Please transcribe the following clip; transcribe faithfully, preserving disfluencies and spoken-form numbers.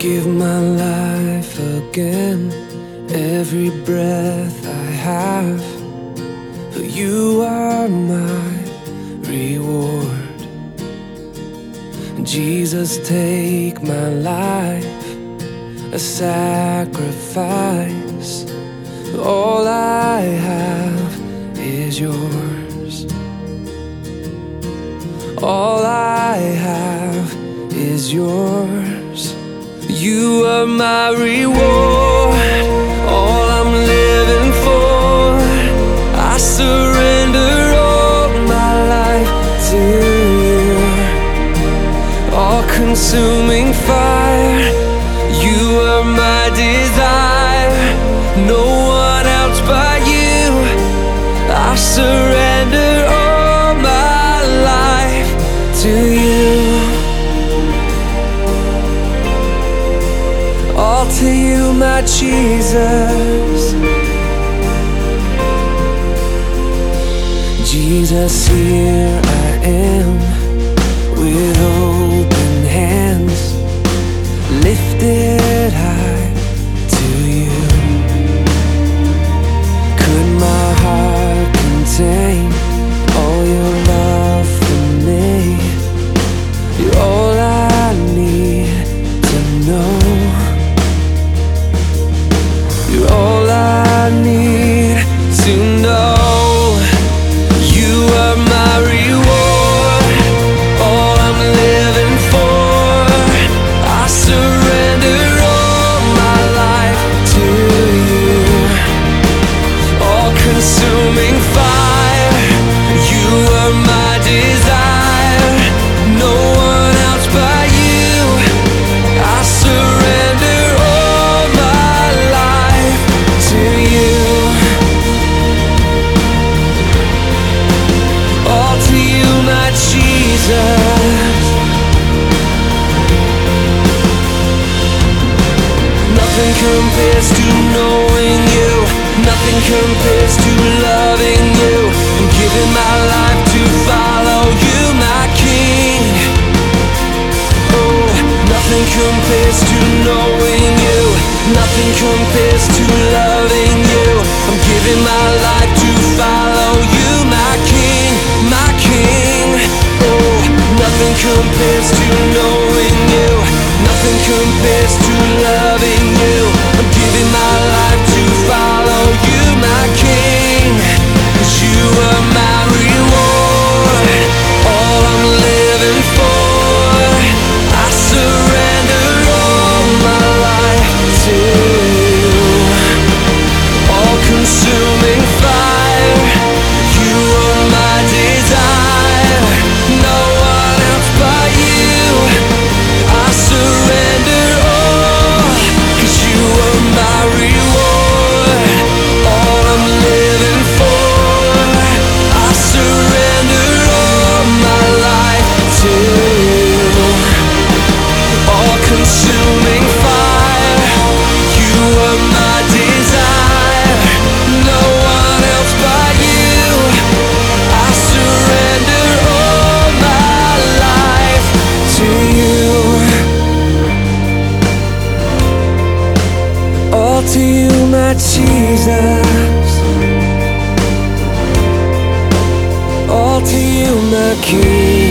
give my life again, every breath I have, for you are my reward. Jesus, take my life, a sacrifice. All I have is yours. All I have is yours. You are my reward, all I'm living for. I surrender all my life to you. All-consuming fire, you are my desire. No one else but you. I surrender all my life to you. All to you, my Jesus. Jesus, here I am, with open hands, lifted high to you. Could my heart contain all your love for me? You're all I need to know. You're all I need to know. You are my reward, all I'm living for. I surrender all my life to you. All-consuming fire, you are my desire. No one else but you. I surrender all my life to you. All to you, my Jesus. Nothing compares to knowing you. Nothing compares to loving you. I'm giving my life to follow you, my King. Oh, nothing compares to knowing you. Nothing compares to loving you. I'm giving my life to follow you, my King, my King. Oh, nothing compares to knowing you. Nothing compares to loving you. I'm giving my life to follow you, my King. 'Cause you are my reward, all I'm living for. I surrender all my life to you. All-consuming fire, you are my desire. No one else but you. I surrender all, 'cause you are my reward, all I'm living for. I surrender all my life to you. All-consuming fire, you are my desire. No one else but you. I surrender all my life to you. All to you, my Jesus. All to you, my King.